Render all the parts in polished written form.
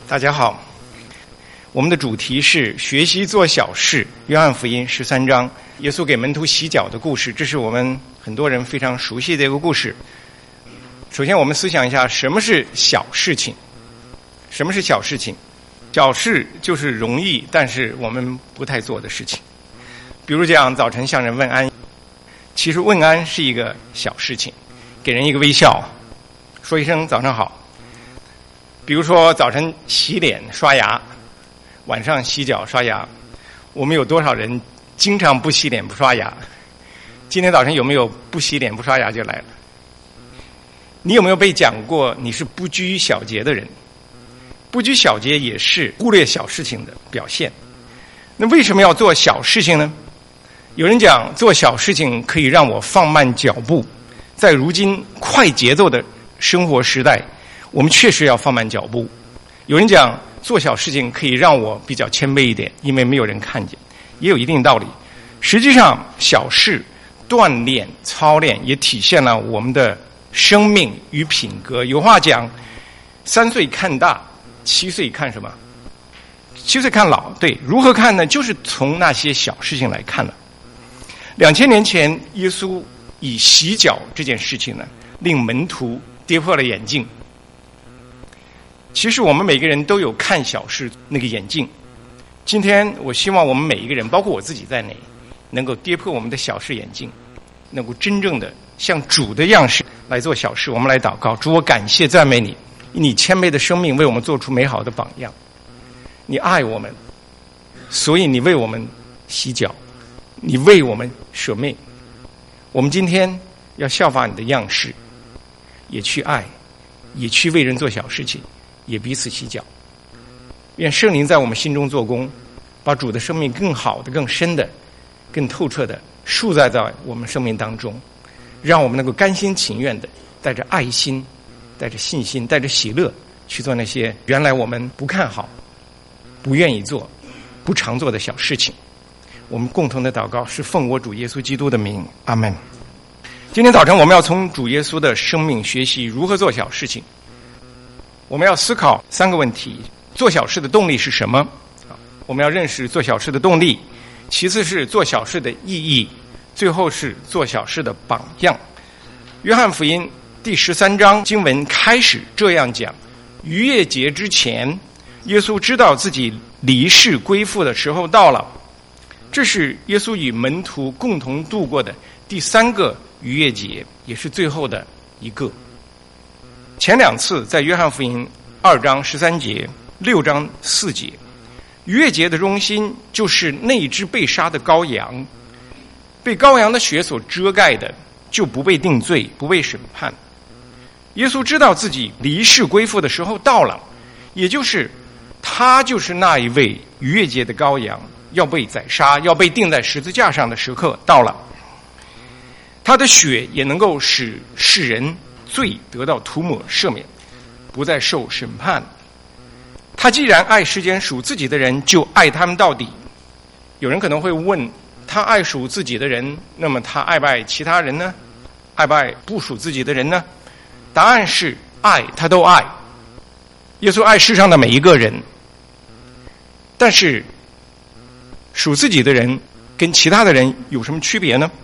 大家好，我们的主题是学习做小事。约翰福音13章，耶稣给门徒洗脚的故事，这是我们很多人非常熟悉的一个故事。首先我们思想一下，什么是小事情？什么是小事情？小事就是容易但是我们不太做的事情。比如讲早晨向人问安，其实问安是一个小事情，给人一个微笑，说一声早上好。比如说早晨洗脸刷牙，晚上洗脚刷牙，我们有多少人经常不洗脸不刷牙？今天早晨有没有不洗脸不刷牙就来了？你有没有被讲过你是不拘小节的人？不拘小节也是忽略小事情的表现。那为什么要做小事情呢？有人讲做小事情可以让我放慢脚步，在如今快节奏的生活时代，我们确实要放慢脚步。有人讲做小事情可以让我比较谦卑一点，因为没有人看见，也有一定道理。实际上小事锻炼操练也体现了我们的生命与品格。有话讲3岁看大，7岁看什么？7岁看老。对，如何看呢？就是从那些小事情来看了。2000年前耶稣以洗脚这件事情呢，令门徒跌破了眼镜。其实我们每个人都有看小事那个眼镜。今天我希望我们每一个人，包括我自己在内，能够跌破我们的小事眼镜，能够真正的像主的样式来做小事。我们来祷告，主，我感谢赞美你，你谦卑的生命为我们做出美好的榜样。你爱我们，所以你为我们洗脚，你为我们舍命。我们今天要效法你的样式，也去爱，也去为人做小事情，也彼此洗脚。愿圣灵在我们心中做工，把主的生命更好的、更深的、更透彻的树在我们生命当中，让我们能够甘心情愿的带着爱心、带着信心、带着喜乐去做那些原来我们不看好、不愿意做、不常做的小事情。我们共同的祷告是奉我主耶稣基督的名，阿们。今天早晨我们要从主耶稣的生命学习如何做小事情。我们要思考3个问题：做小事的动力是什么？我们要认识做小事的动力，其次是做小事的意义，最后是做小事的榜样。约翰福音第13章经文开始这样讲：逾越节之前，耶稣知道自己离世归父的时候到了。这是耶稣与门徒共同度过的第3个逾越节，也是最后的一个。前2次在约翰福音2章13节、6章4节。逾越节的中心就是那只被杀的羔羊，被羔羊的血所遮盖的就不被定罪，不被审判。耶稣知道自己离世归父的时候到了，也就是他就是那一位逾越节的羔羊，要被宰杀，要被钉在十字架上的时刻到了。他的血也能够使世人罪得到涂抹赦免，不再受审判。他既然爱世间属自己的人，就爱他们到底。有人可能会问，他爱属自己的人，那么他爱不爱其他人呢？爱不爱不属自己的人呢？答案是爱，他都爱。耶稣爱世上的每一个人，但是属自己的人跟其他的人有什么区别呢？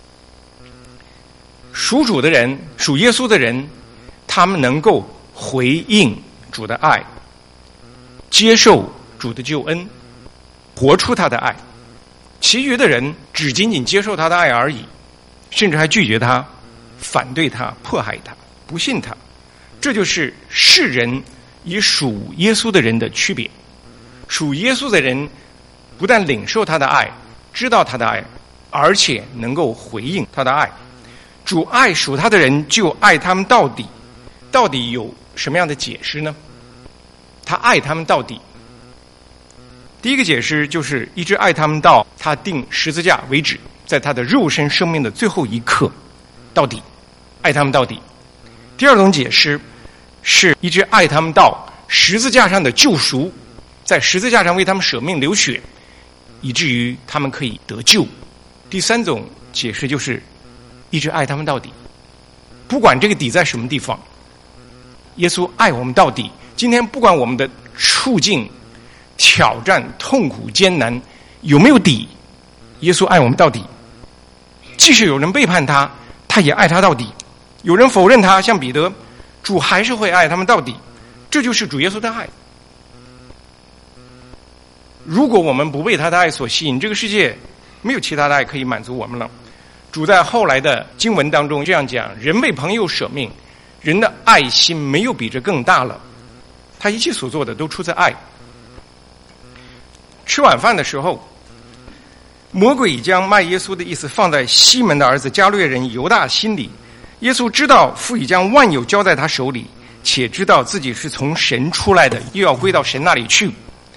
属主的人，属耶稣的人，他们能够回应主的爱，接受主的救恩，活出他的爱。其余的人只仅仅接受他的爱而已，甚至还拒绝他、反对他、迫害他、不信他。这就是世人与属耶稣的人的区别。属耶稣的人不但领受他的爱，知道他的爱，而且能够回应他的爱。主爱属他的人，就爱他们到底。到底有什么样的解释呢？他爱他们到底。第一个解释就是一直爱他们到他钉十字架为止，在他的肉身生命的最后一刻，到底，爱他们到底。第二种解释是一直爱他们到十字架上的救赎，在十字架上为他们舍命流血，以至于他们可以得救。第3种解释就是一直爱他们到底，不管这个底在什么地方，耶稣爱我们到底。今天不管我们的处境、挑战、痛苦、艰难，有没有底？耶稣爱我们到底。即使有人背叛他，他也爱他到底；有人否认他，像彼得，主还是会爱他们到底。这就是主耶稣的爱。如果我们不被他的爱所吸引，这个世界没有其他的爱可以满足我们了。主在后来的经文当中这样讲：人为朋友舍命，人的爱心没有比这更大了。他一切所做的都出自爱。吃晚饭的时候，魔鬼已将卖耶稣的意思放在西门的儿子加略人犹大心里。耶稣知道父已将万有交在他手里，且知道自己是从神出来的，又要归到神那里去。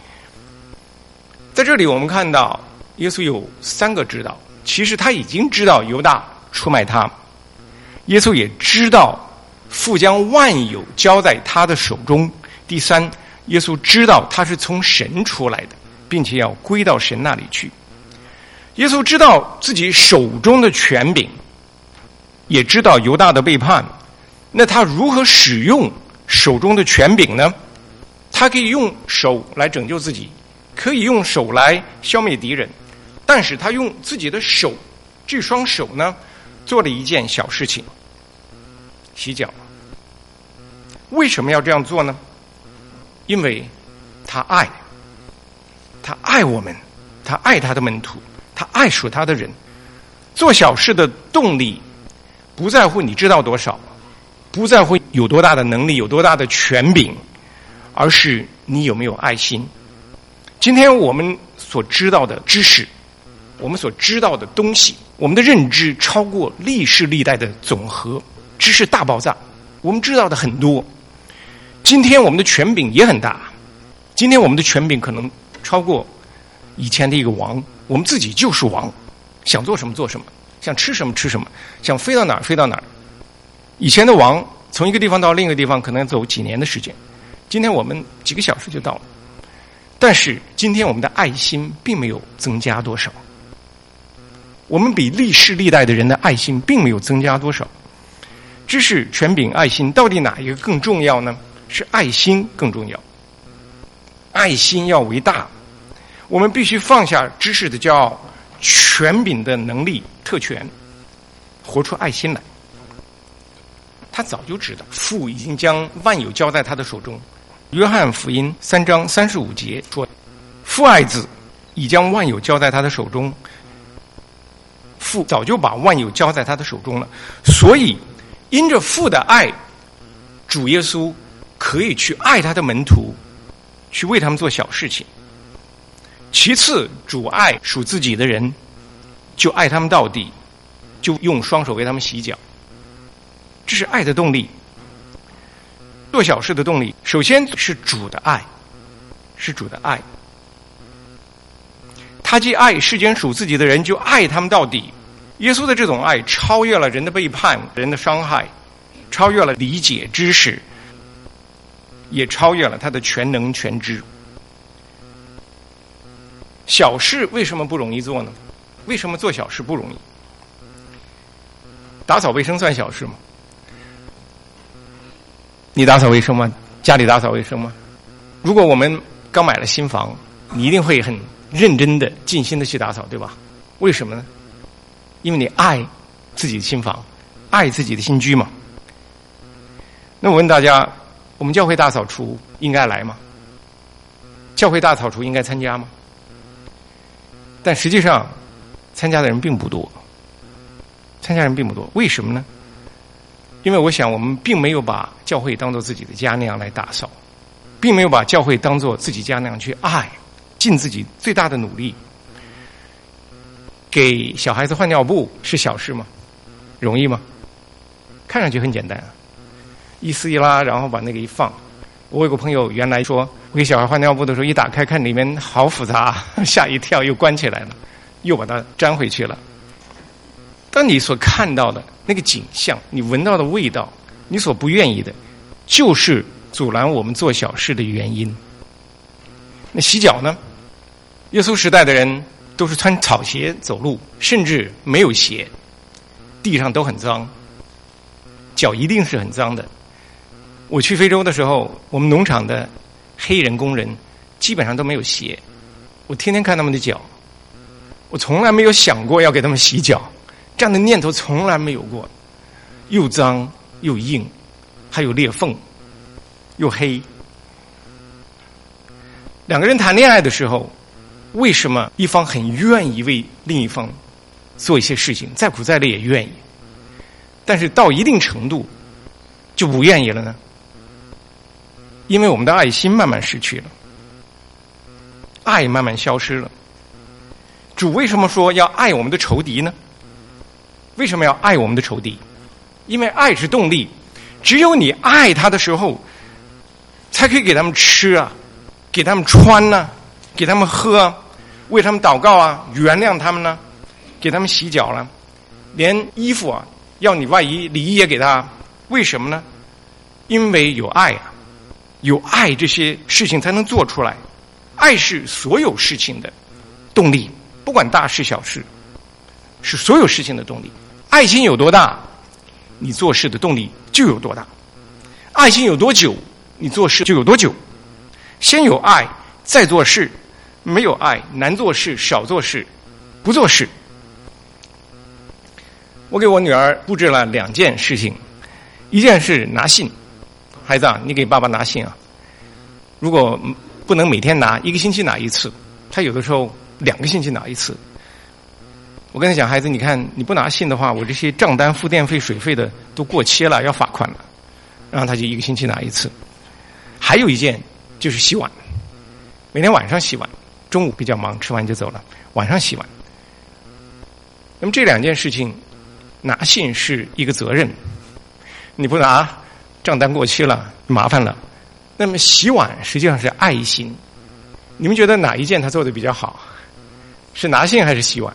在这里我们看到耶稣有3个知道。其实他已经知道犹大出卖他，耶稣也知道父将万有交在他的手中。第3，耶稣知道他是从神出来的，并且要归到神那里去。耶稣知道自己手中的权柄，也知道犹大的背叛。那他如何使用手中的权柄呢？他可以用手来拯救自己，可以用手来消灭敌人，但是他用自己的手，这双手呢，做了一件小事情，洗脚。为什么要这样做呢？因为他爱我们，他爱他的门徒，他爱属他的人。做小事的动力不在乎你知道多少，不在乎有多大的能力，有多大的权柄，而是你有没有爱心。今天我们所知道的知识，我们所知道的东西，我们的认知超过历世历代的总和，知识大爆炸，我们知道的很多。今天我们的权柄也很大，今天我们的权柄可能超过以前的一个王，我们自己就是王，想做什么做什么，想吃什么吃什么，想飞到哪儿飞到哪儿。以前的王从一个地方到另一个地方可能走几年的时间，今天我们几个小时就到了。但是今天我们的爱心并没有增加多少，我们比历世历代的人的爱心并没有增加多少。知识、权柄、爱心，到底哪一个更重要呢？是爱心更重要，爱心要为大。我们必须放下知识的骄傲，权柄的能力特权，活出爱心来。他早就知道父已经将万有交在他的手中。约翰福音3章35节说，父爱子已将万有交在他的手中，父早就把万有交在他的手中了。所以因着父的爱，主耶稣可以去爱他的门徒，去为他们做小事情。其次，主爱属自己的人，就爱他们到底，就用双手为他们洗脚。这是爱的动力，做小事的动力。首先是主的爱，是主的爱。他既爱世间属自己的人，就爱他们到底。耶稣的这种爱超越了人的背叛、人的伤害，超越了理解知识，也超越了他的全能全知。小事为什么不容易做呢？为什么做小事不容易？打扫卫生算小事吗？你打扫卫生吗？家里打扫卫生吗？如果我们刚买了新房，你一定会很认真的、尽心的去打扫，对吧？为什么呢？因为你爱自己的新房，爱自己的新居嘛。那我问大家，我们教会大扫除应该来吗？教会大扫除应该参加吗？但实际上参加的人并不多，为什么呢？因为我想我们并没有把教会当作自己的家那样来打扫，并没有把教会当作自己家那样去爱，尽自己最大的努力。给小孩子换尿布是小事吗？容易吗？看上去很简单啊，一撕一拉，然后把那个一放。我有个朋友原来说，我给小孩换尿布的时候，一打开看里面好复杂，吓一跳，又关起来了，又把它粘回去了。当你所看到的那个景象，你闻到的味道，你所不愿意的，就是阻拦我们做小事的原因。那洗脚呢？耶稣时代的人都是穿草鞋走路，甚至没有鞋，地上都很脏，脚一定是很脏的。我去非洲的时候，我们农场的黑人工人基本上都没有鞋，我天天看他们的脚，我从来没有想过要给他们洗脚，这样的念头从来没有过，又脏又硬，还有裂缝，又黑。两个人谈恋爱的时候，为什么一方很愿意为另一方做一些事情，再苦再累也愿意，但是到一定程度就不愿意了呢？因为我们的爱心慢慢失去了，爱慢慢消失了。主为什么说要爱我们的仇敌呢？为什么要爱我们的仇敌？因为爱是动力，只有你爱他的时候，才可以给他们吃啊，给他们穿啊，给他们喝啊，为他们祷告啊，原谅他们呢，给他们洗脚了，连衣服啊，要你外衣里衣也给他。为什么呢？因为有爱啊，有爱这些事情才能做出来。爱是所有事情的动力，不管大事小事，是所有事情的动力。爱心有多大，你做事的动力就有多大。爱心有多久，你做事就有多久。先有爱，再做事。没有爱，难做事，少做事，不做事。我给我女儿布置了2件事情，一件是拿信。孩子啊，你给爸爸拿信啊。如果不能每天拿，1个星期拿一次，他有的时候2个星期拿一次。我跟他讲，孩子，你看你不拿信的话，我这些账单、付电费、水费的都过期了，要罚款了。然后他就1个星期拿一次。还有一件就是洗碗，每天晚上洗碗，中午比较忙，吃完就走了，晚上洗碗。那么这2件事情，拿信是一个责任，你不拿，账单过期了，麻烦了。那么洗碗实际上是爱心。你们觉得哪一件他做的比较好？是拿信还是洗碗？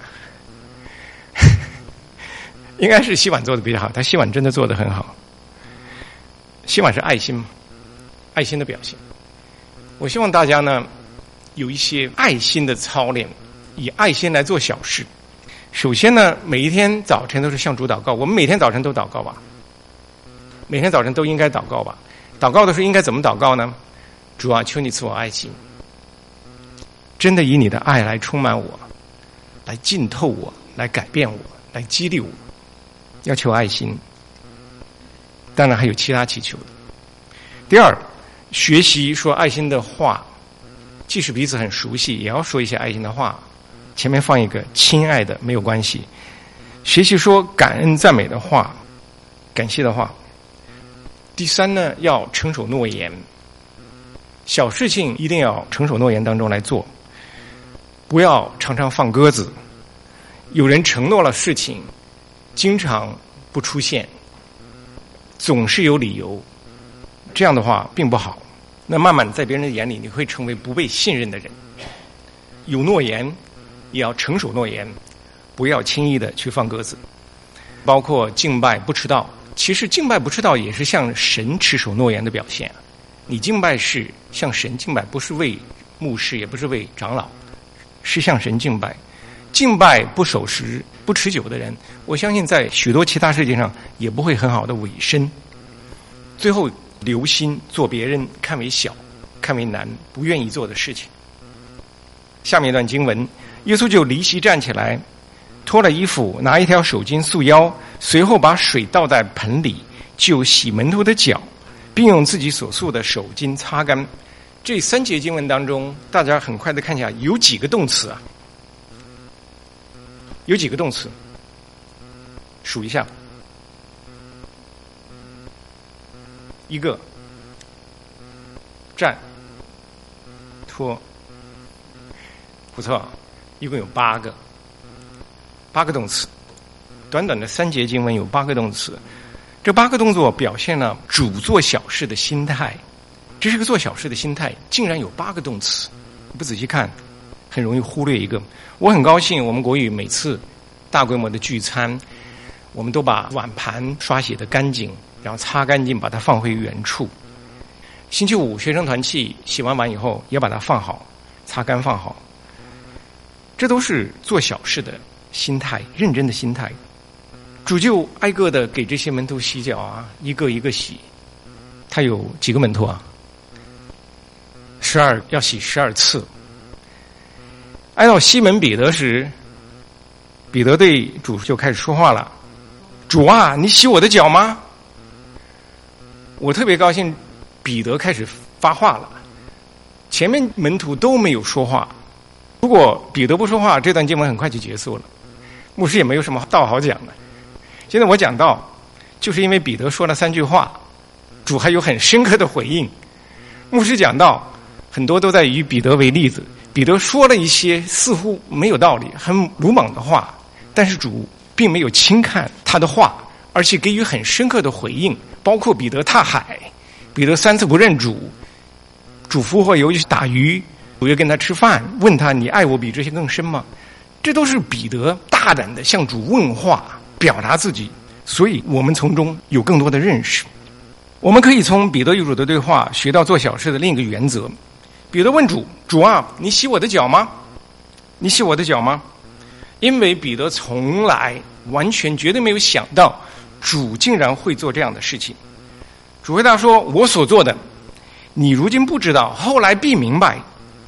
应该是洗碗做的比较好，他洗碗真的做得很好。洗碗是爱心，爱心的表现。我希望大家呢有一些爱心的操练，以爱心来做小事。首先呢，每一天早晨都是向主祷告，我们每天早晨都祷告吧，每天早晨都应该祷告吧。祷告的时候应该怎么祷告呢？主啊，求你赐我爱心，真的以你的爱来充满我，来浸透我，来改变我，来激励我。要求爱心，当然还有其他祈求的。第二，学习说爱心的话，即使彼此很熟悉，也要说一些爱心的话。前面放一个亲爱的没有关系。学习说感恩赞美的话，感谢的话。第三呢，要承守诺言，小事情一定要承守诺言当中来做，不要常常放鸽子。有人承诺了事情，经常不出现，总是有理由，这样的话并不好。那慢慢在别人的眼里，你会成为不被信任的人。有诺言也要承守诺言，不要轻易的去放鸽子。包括敬拜不迟到，其实敬拜不迟到也是向神持守诺言的表现。你敬拜是向神敬拜，不是为牧师，也不是为长老，是向神敬拜。敬拜不守时、不持久的人，我相信在许多其他事情上也不会很好的委身。最后留心做别人看为小、看为难、不愿意做的事情。下面一段经文，耶稣就离席站起来，脱了衣服，拿一条手巾束腰，随后把水倒在盆里，就洗门徒的脚，并用自己所束的手巾擦干。这3节经文当中，大家很快的看一下，有几个动词啊？有几个动词？数一下。1个，站，脱，不错，一共有8个，8个动词。短短的3节经文有8个动词，这8个动作表现了主做小事的心态。这是个做小事的心态，竟然有8个动词，不仔细看很容易忽略一个。我很高兴我们国语每次大规模的聚餐，我们都把碗盘刷洗得干净，然后擦干净，把它放回原处。星期五学生团契洗完碗以后也把它放好，擦干放好。这都是做小事的心态，认真的心态。主就挨个的给这些门徒洗脚啊，一个一个洗。他有几个门徒啊要洗12次。按照西门彼得时，彼得对主就开始说话了：主啊，你洗我的脚吗？我特别高兴，彼得开始发话了。前面门徒都没有说话，如果彼得不说话，这段经文很快就结束了，牧师也没有什么道好讲的。现在我讲到，就是因为彼得说了3句话，主还有很深刻的回应。牧师讲到很多都在以彼得为例子，彼得说了一些似乎没有道理、很鲁莽的话，但是主并没有轻看他的话，而且给予很深刻的回应，包括彼得踏海，彼得3次不认主，主复活由于打鱼，主又跟他吃饭，问他你爱我比这些更深吗？这都是彼得大胆的向主问话，表达自己，所以我们从中有更多的认识。我们可以从彼得与主的对话学到做小事的另一个原则。彼得问主：主啊，你洗我的脚吗？你洗我的脚吗？因为彼得从来完全绝对没有想到主竟然会做这样的事情。主回答说：我所做的你如今不知道，后来必明白。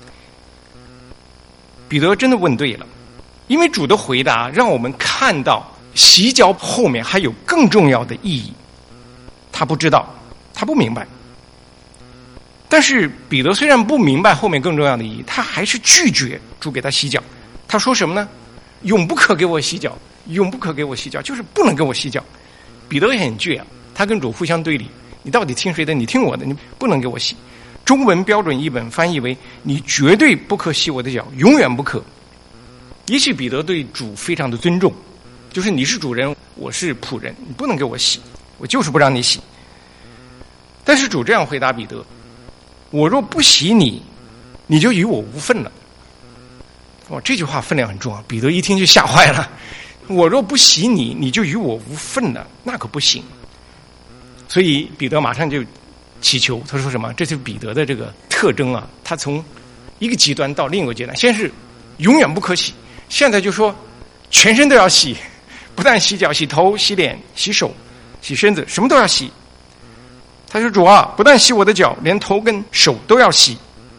彼得真的问对了，因为主的回答让我们看到洗脚后面还有更重要的意义。他不知道，他不明白，但是彼得虽然不明白后面更重要的意义，他还是拒绝主给他洗脚。他说什么呢？永不可给我洗脚，永不可给我洗脚，就是不能给我洗脚。彼得也很倔啊，他跟主互相对立，你到底听谁的？你听我的，你不能给我洗。中文标准译本翻译为你绝对不可洗我的脚，永远不可。也许彼得对主非常的尊重，就是你是主人，我是仆人，你不能给我洗，我就是不让你洗。但是主这样回答彼得：我若不洗你，你就与我无分了。哇，这句话分量很重啊！彼得一听就吓坏了。我若不洗你，你就与我无分了，那可不行。所以彼得马上就祈求，他说什么？这就是彼得的这个特征啊！他从一个极端到另一个极端，先是永远不可洗，现在就说全身都要洗，不但洗脚、洗头、洗脸、洗手、洗身子，什么都要洗。他说：主啊，不但洗我的脚，连头跟手都要洗。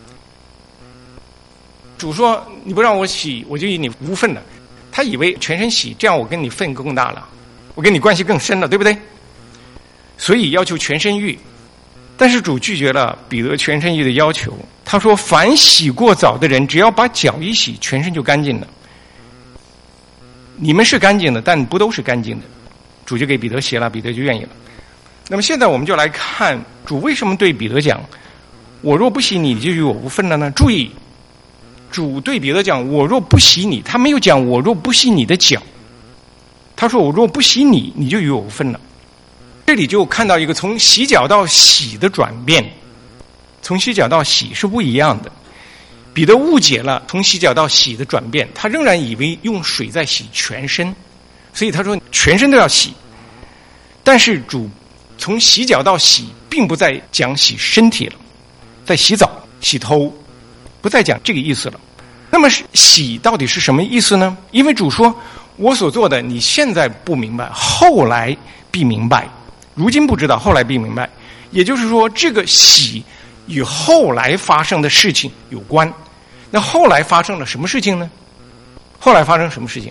主说：你不让我洗，我就与你无分了。他以为全身洗，这样我跟你份更大了，我跟你关系更深了，对不对？所以要求全身浴。但是主拒绝了彼得全身浴的要求，他说：凡洗过澡的人，只要把脚一洗，全身就干净了。你们是干净的，但不都是干净的。主就给彼得洗了，彼得就愿意了。那么现在我们就来看主为什么对彼得讲：我若不洗你，就与我无分了呢？注意，主对彼得讲：我若不洗你，他没有讲我若不洗你的脚，他说我若不洗你，你就与我无分了。这里就看到一个从洗脚到洗的转变，从洗脚到洗是不一样的。彼得误解了从洗脚到洗的转变，他仍然以为用水在洗全身，所以他说全身都要洗。但是主从洗脚到洗并不再讲洗身体了，在洗澡、洗头，不再讲这个意思了。那么洗到底是什么意思呢？因为主说我所做的你现在不明白，后来必明白。如今不知道，后来必明白。也就是说，这个洗与后来发生的事情有关。那后来发生了什么事情呢？后来发生什么事情？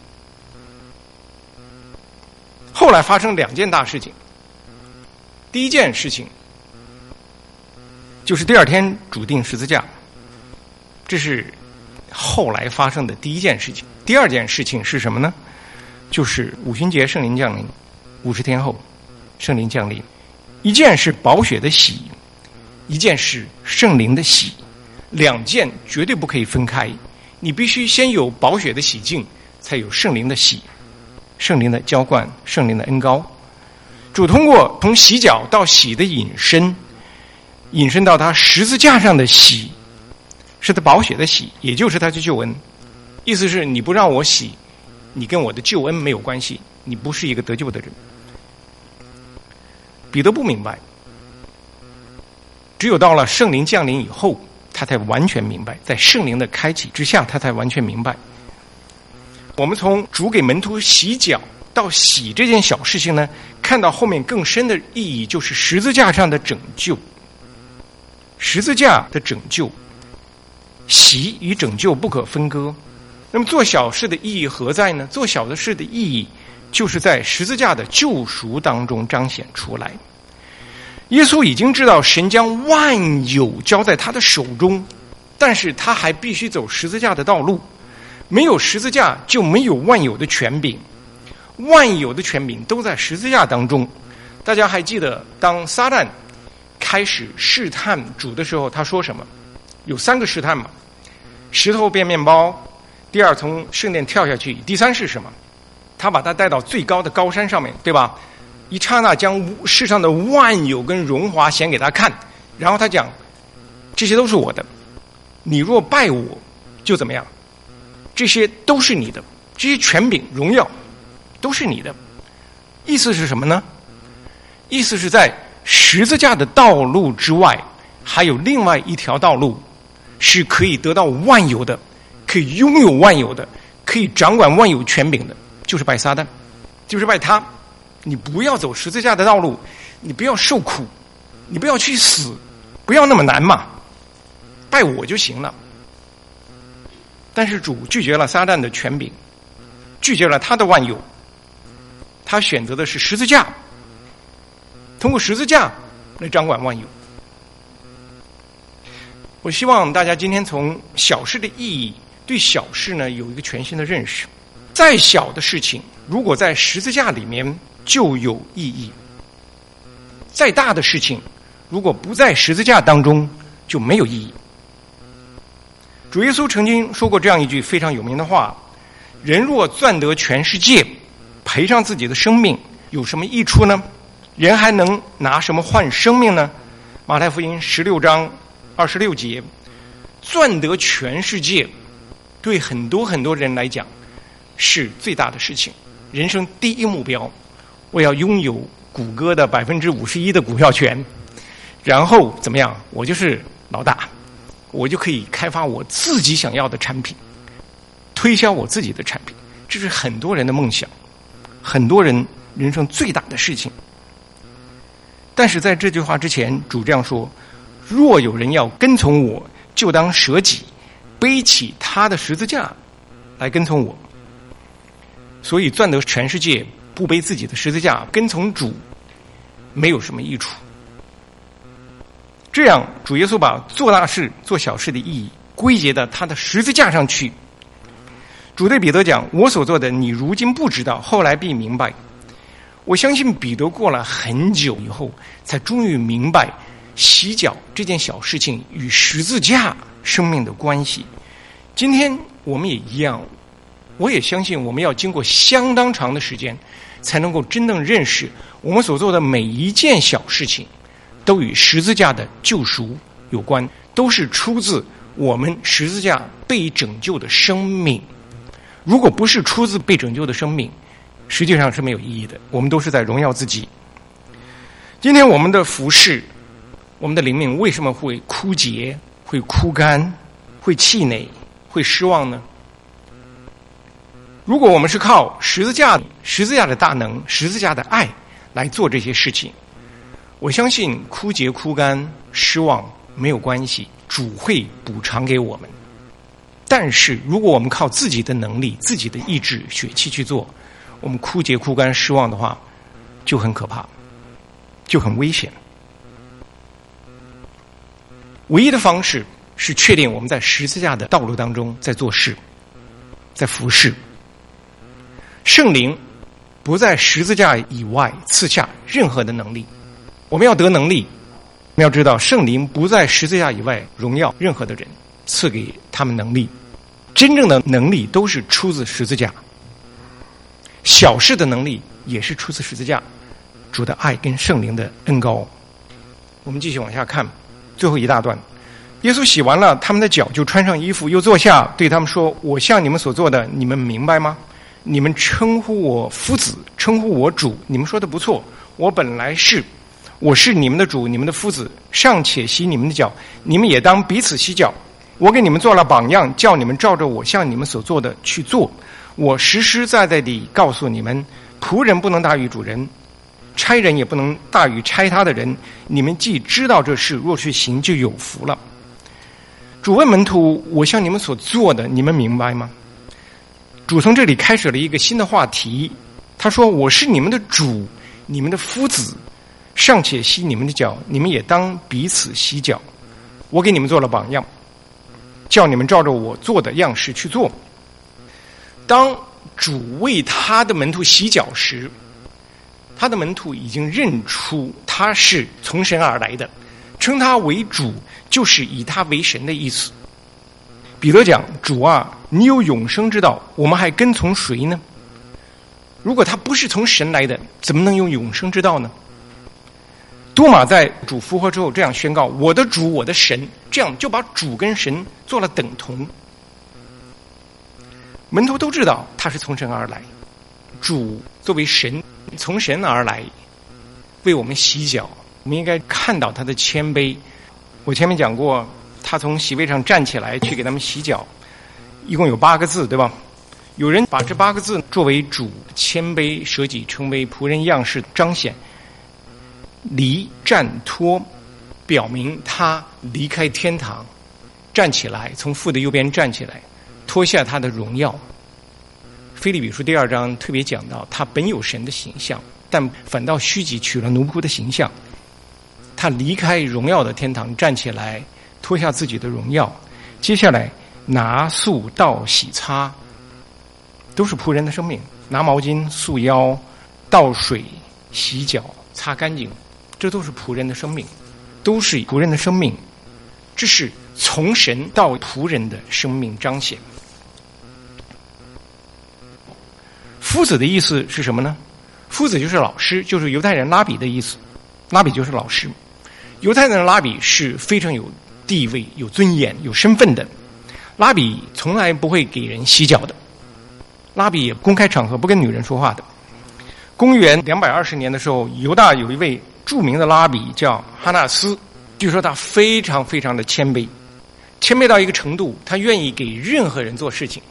后来发生2件大事情。第一件事情就是第2天主钉十字架，这是后来发生的第一件事情。第2件事情是什么呢？就是五旬节圣灵降临，50天后圣灵降临。一件是宝血的洗，一件是圣灵的洗，2件绝对不可以分开。你必须先有宝血的洗净，才有圣灵的洗，圣灵的浇灌，圣灵的恩膏。主通过从洗脚到洗的引申到他十字架上的洗，是他宝血的洗，也就是他的救恩。意思是你不让我洗，你跟我的救恩没有关系，你不是一个得救的人。彼得不明白，只有到了圣灵降临以后，他才完全明白，在圣灵的开启之下，他才完全明白。我们从主给门徒洗脚到洗这件小事情呢，看到后面更深的意义，就是十字架上的拯救。十字架的拯救喜与拯救不可分割。那么做小事的意义何在呢？做小的事的意义就是在十字架的救赎当中彰显出来。耶稣已经知道神将万有交在他的手中，但是他还必须走十字架的道路。没有十字架就没有万有的权柄，万有的权柄都在十字架当中。大家还记得当撒旦开始试探主的时候，他说什么？有3个试探嘛，石头变面包，第二从圣殿跳下去，第3是什么？他把他带到最高的高山上面，对吧？一刹那将世上的万有跟荣华显给他看，然后他讲，这些都是我的，你若拜我就怎么样，这些都是你的，这些权柄荣耀都是你的。意思是什么呢？意思是在十字架的道路之外，还有另外一条道路是可以得到万有的，可以拥有万有的，可以掌管万有权柄的，就是拜撒旦，就是拜他。你不要走十字架的道路，你不要受苦，你不要去死，不要那么难嘛，拜我就行了。但是主拒绝了撒旦的权柄，拒绝了他的万有，他选择的是十字架，通过十字架来掌管万有。我希望大家今天从小事的意义，对小事呢有一个全新的认识。再小的事情，如果在十字架里面就有意义；再大的事情，如果不在十字架当中就没有意义。主耶稣曾经说过这样一句非常有名的话：人若赚得全世界，赔上自己的生命，有什么益处呢？人还能拿什么换生命呢？马太福音16章26节，赚得全世界对很多人来讲是最大的事情，人生第一目标，我要拥有谷歌的51%的股票权，然后怎么样，我就是老大，我就可以开发我自己想要的产品，推销我自己的产品，这是很多人的梦想，很多人人生最大的事情。但是在这句话之前，主这样说：若有人要跟从我，就当舍己，背起他的十字架来跟从我。所以赚得全世界，不背自己的十字架跟从主，没有什么益处。这样主耶稣把做大事做小事的意义归结到他的十字架上去。主对彼得讲：我所做的你如今不知道，后来必明白。我相信彼得过了很久以后，才终于明白洗脚这件小事情与十字架生命的关系。今天我们也一样，我也相信我们要经过相当长的时间，才能够真正认识我们所做的每一件小事情都与十字架的救赎有关，都是出自我们十字架被拯救的生命。如果不是出自被拯救的生命，实际上是没有意义的，我们都是在荣耀自己。今天我们的服事，我们的灵命为什么会枯竭，会枯干，会气馁，会失望呢？如果我们是靠十字架的大能，十字架的爱来做这些事情，我相信枯竭、枯干、失望没有关系，主会补偿给我们。但是如果我们靠自己的能力、自己的意志、血气去做，我们枯竭、枯干、失望的话，就很可怕，就很危险。唯一的方式是确定我们在十字架的道路当中在做事，在服事。圣灵不在十字架以外赐下任何的能力。我们要得能力，我们要知道圣灵不在十字架以外荣耀任何的人，赐给他们能力。真正的能力都是出自十字架，小事的能力也是出自十字架，主的爱跟圣灵的恩膏。我们继续往下看最后一大段。耶稣洗完了他们的脚，就穿上衣服，又坐下，对他们说：我向你们所做的，你们明白吗？你们称呼我夫子，称呼我主，你们说的不错，我本来我是你们的主，你们的夫子，尚且洗你们的脚，你们也当彼此洗脚。我给你们做了榜样，叫你们照着我向你们所做的去做。我实实在在地告诉你们，仆人不能大于主人，差人也不能大于差他的人。你们既知道这事，若去行，就有福了。 主问门徒：“我向你们所做的，你们明白吗？”主从这里开始了一个新的话题，他说：“我是你们的主，你们的夫子，尚且洗你们的脚，你们也当彼此洗脚。我给你们做了榜样，叫你们照着我做的样式去做。”当主为他的门徒洗脚时，他的门徒已经认出他是从神而来的，称他为主，就是以他为神的意思。彼得讲：“主啊，你有永生之道，我们还跟从谁呢？如果他不是从神来的，怎么能有永生之道呢？”多马在主复活之后这样宣告：“我的主，我的神。”这样就把主跟神做了等同。门徒都知道他是从神而来，主作为神从神而来，为我们洗脚，我们应该看到他的谦卑。我前面讲过，他从席位上站起来去给他们洗脚，一共有8个字，对吧？有人把这8个字作为主谦卑舍己成为仆人样式彰显，离站脱，表明他离开天堂，站起来，从父的右边站起来，脱下他的荣耀。腓立比书第2章特别讲到，他本有神的形象，但反倒虚己，取了奴仆的形象。他离开荣耀的天堂，站起来，脱下自己的荣耀。接下来拿素倒洗擦，都是仆人的生命。拿毛巾束腰，倒水洗脚，擦干净，这都是仆人的生命，都是仆人的生命。这是从神到仆人的生命彰显。夫子的意思是什么呢？夫子就是老师，就是犹太人拉比的意思。拉比就是老师。犹太人的拉比是非常有地位、有尊严、有身份的。拉比从来不会给人洗脚的，拉比也公开场合不跟女人说话的。公元220年的时候，犹大有一位著名的拉比叫哈纳斯，据说他非常非常的谦卑，谦卑到一个程度，他愿意给任何人做事情，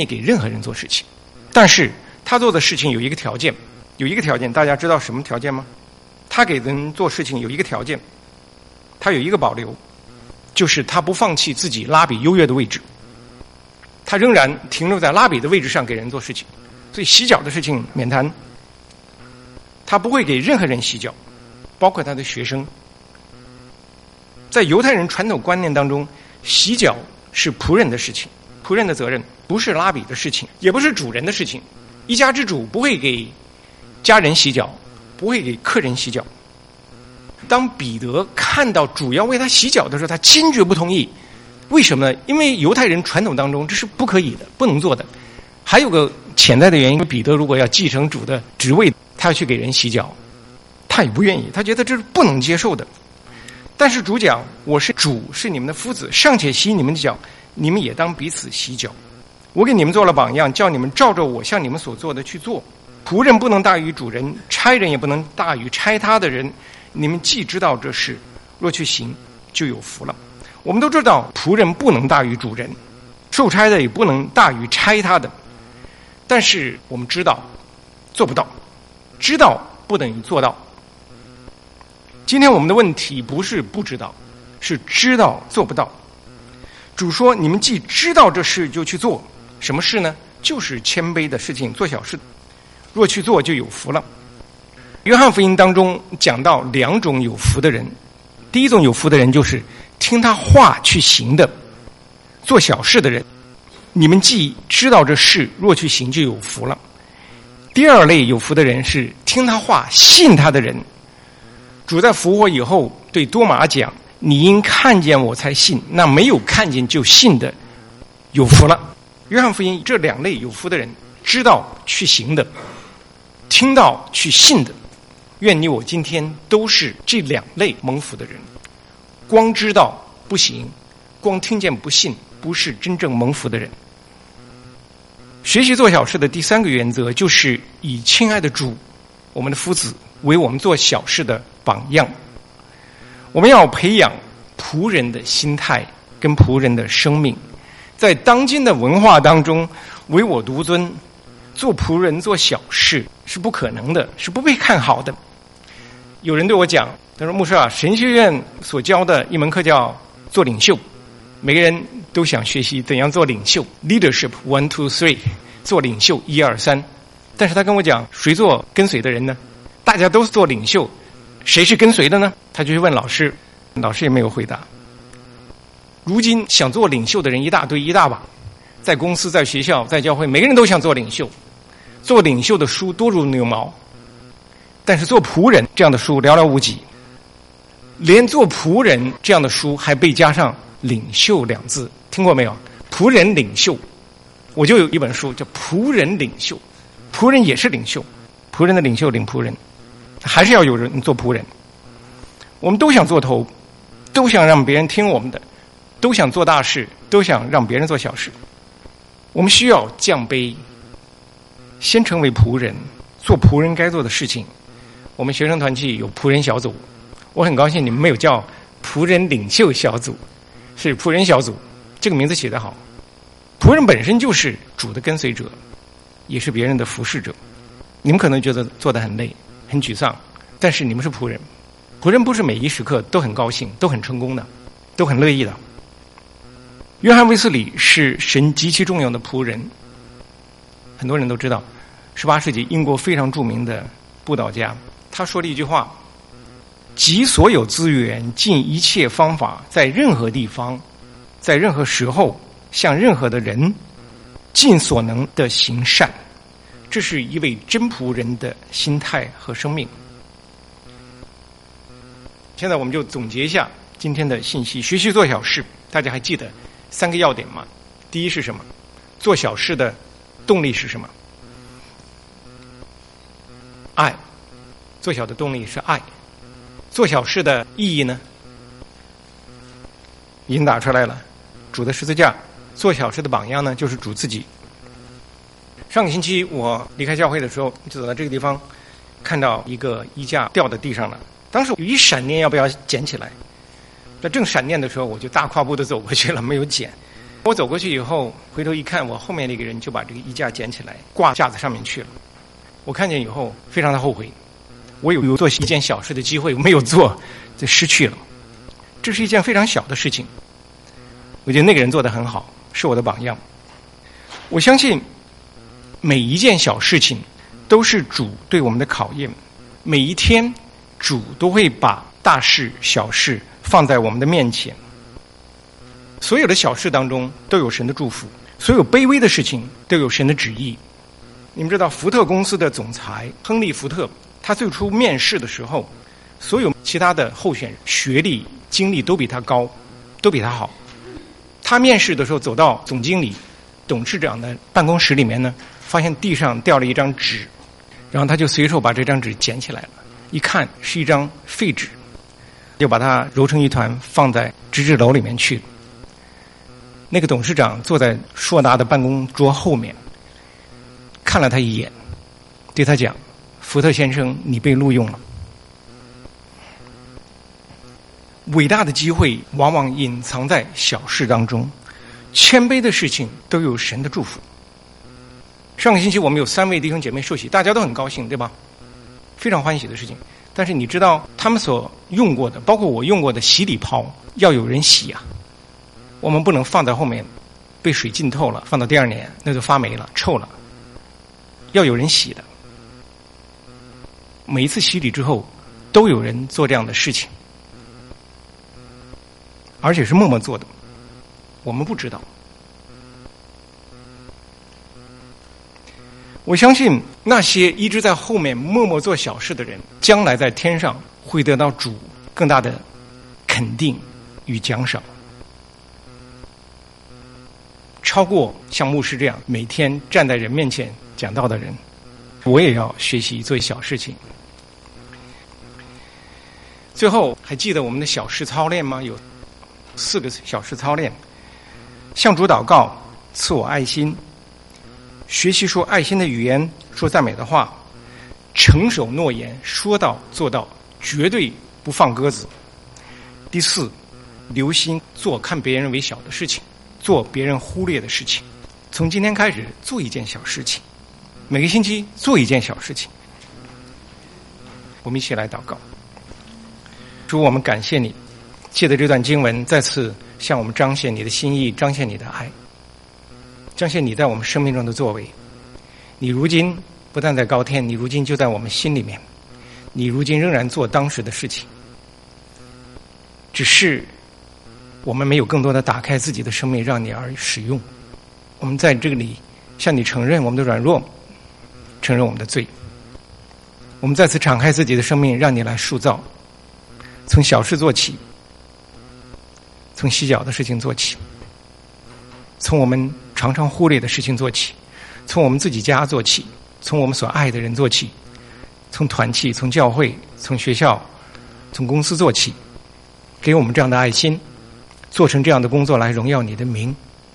但是他做的事情有一个条件，大家知道什么条件吗？他给人做事情有一个条件，他有一个保留，就是他不放弃自己拉比优越的位置，他仍然停留在拉比的位置上给人做事情。所以洗脚的事情免谈，他不会给任何人洗脚，包括他的学生。在犹太人传统观念当中，洗脚是仆人的事情，仆人的责任，不是拉比的事情，也不是主人的事情。一家之主不会给家人洗脚，不会给客人洗脚。当彼得看到主要为他洗脚的时候，他坚决不同意。为什么呢？因为犹太人传统当中这是不可以的，不能做的。还有个潜在的原因，彼得如果要继承主的职位，他要去给人洗脚，他也不愿意，他觉得这是不能接受的。但是主讲：“我是主，是你们的夫子，尚且洗你们的脚，你们也当彼此洗脚。我给你们做了榜样，叫你们照着我向你们所做的去做。仆人不能大于主人，差人也不能大于差他的人。你们既知道这事，若去行，就有福了。”我们都知道，仆人不能大于主人，受差的也不能大于差他的。但是我们知道，做不到，知道不等于做到。今天我们的问题不是不知道，是知道做不到。主说：“你们既知道这事，就去做。”什么事呢？就是谦卑的事情，做小事。若去做，就有福了。约翰福音当中讲到2种有福的人，第一种有福的人就是听他话去行的，做小事的人。你们既知道这事，若去行，就有福了。第二类有福的人是听他话、信他的人。主在复活以后对多马讲：“你因看见我才信，那没有看见就信的，有福了。”约翰福音这2类有福的人，知道去行的，听到去信的。愿你我今天都是这2类蒙福的人。光知道不行，光听见不信，不是真正蒙福的人。学习做小事的第3个原则，就是以亲爱的主，我们的夫子，为我们做小事的榜样。我们要培养仆人的心态跟仆人的生命。在当今的文化当中，唯我独尊，做仆人做小事是不可能的，是不被看好的。有人对我讲，他说：“牧师啊，神学院所教的一门课叫做领袖， 每个人都想学习怎样做领袖 ，leadership 1 2 3，做领袖1 2 3。但是他跟我讲，谁做跟随的人呢？大家都是做领袖，谁是跟随的呢？他就去问老师，老师也没有回答。如今想做领袖的人一大堆一大把，在公司、在学校、在教会，每个人都想做领袖。做领袖的书多如牛毛，但是做仆人这样的书寥寥无几。连做仆人这样的书还被加上领袖2字，听过没有？仆人领袖，我就有一本书叫仆人领袖，仆人也是领袖，仆人的领袖领仆人，还是要有人做仆人。我们都想做头，都想让别人听我们的，都想做大事，都想让别人做小事。我们需要降卑，先成为仆人，做仆人该做的事情。我们学生团契有仆人小组，我很高兴你们没有叫仆人领袖小组，是仆人小组，这个名字起得好。仆人本身就是主的跟随者，也是别人的服侍者。你们可能觉得做得很累很沮丧，但是你们是仆人。仆人不是每一时刻都很高兴都很成功的，都很乐意的。约翰卫斯理是神极其重要的仆人，很多人都知道18世纪英国非常著名的布道家，他说了一句话，集所有资源，尽一切方法，在任何地方，在任何时候，向任何的人尽所能的行善。这是一位真仆人的心态和生命。现在我们就总结一下今天的信息。学习做小事，大家还记得3个要点吗？第一是什么？做小事的动力是什么？爱。做小的动力是爱。做小事的意义呢？已经打出来了，主的十字架。做小事的榜样呢，就是主自己。上个星期我离开教会的时候，就走到这个地方，看到一个衣架掉在地上了。当时有一闪念，要不要捡起来？在正闪念的时候，我就大跨步的走过去了，没有捡。我走过去以后，回头一看，我后面那个人就把这个衣架捡起来，挂架子上面去了。我看见以后，非常的后悔。我有做一件小事的机会，我没有做，就失去了。这是一件非常小的事情，我觉得那个人做得很好，是我的榜样。我相信每一件小事情都是主对我们的考验，每一天主都会把大事小事放在我们的面前。所有的小事当中都有神的祝福，所有卑微的事情都有神的旨意。你们知道福特公司的总裁亨利·福特，他最初面试的时候，所有其他的候选学历经历都比他高，都比他好。他面试的时候走到总经理董事长的办公室里面呢，发现地上掉了一张纸，然后他就随手把这张纸捡起来了，一看是一张废纸，就把它揉成一团放在纸纸篓里面去。那个董事长坐在硕大的办公桌后面，看了他一眼，对他讲，福特先生，你被录用了。伟大的机会往往隐藏在小事当中，谦卑的事情都有神的祝福。上个星期我们有3位弟兄姐妹受洗，大家都很高兴，对吧？非常欢喜的事情。但是你知道他们所用过的，包括我用过的洗礼袍，要有人洗啊。我们不能放在后面被水浸透了，放到第2年那就发霉了，臭了。要有人洗的。每一次洗礼之后都有人做这样的事情，而且是默默做的，我们不知道。我相信那些一直在后面默默做小事的人，将来在天上会得到主更大的肯定与奖赏，超过像牧师这样每天站在人面前讲道的人。我也要学习做小事情。最后还记得我们的小事操练吗？有4个小事操练：向主祷告，赐我爱心；学习说爱心的语言，说赞美的话；承守诺言，说到做到，绝对不放鸽子。第4，留心做看别人为小的事情，做别人忽略的事情。从今天开始做一件小事情，每个星期做一件小事情。我们一起来祷告。主，我们感谢你，借着这段经文再次向我们彰显你的心意，彰显你的爱，彰显你在我们生命中的作为。你如今不但在高天，你如今就在我们心里面，你如今仍然做当时的事情，只是我们没有更多的打开自己的生命让你而使用。我们在这里向你承认我们的软弱，承认我们的罪，我们再次敞开自己的生命让你来塑造，从小事做起，从细小的事情做起，从我们常常忽略的事情做起，从我们自己家做起，从我们所爱的人做起，从团契，从教会，从学校，从公司做起，给我们这样的爱心，做成这样的工作来荣耀你的名。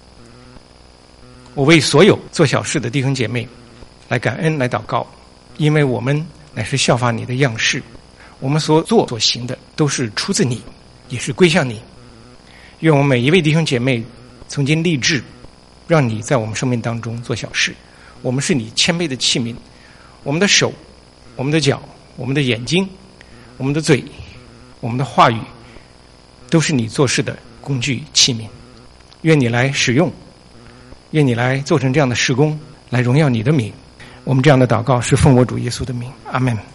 我为所有做小事的弟兄姐妹来感恩，来祷告，因为我们乃是效法你的样式，我们所做所行的都是出自你，也是归向你。愿我们每一位弟兄姐妹从今立志，让你在我们生命当中做小事。我们是你谦卑的器皿，我们的手，我们的脚，我们的眼睛，我们的嘴，我们的话语，都是你做事的工具器皿。愿你来使用，愿你来做成这样的事工，来荣耀你的名。我们这样的祷告是奉我主耶稣的名，阿们。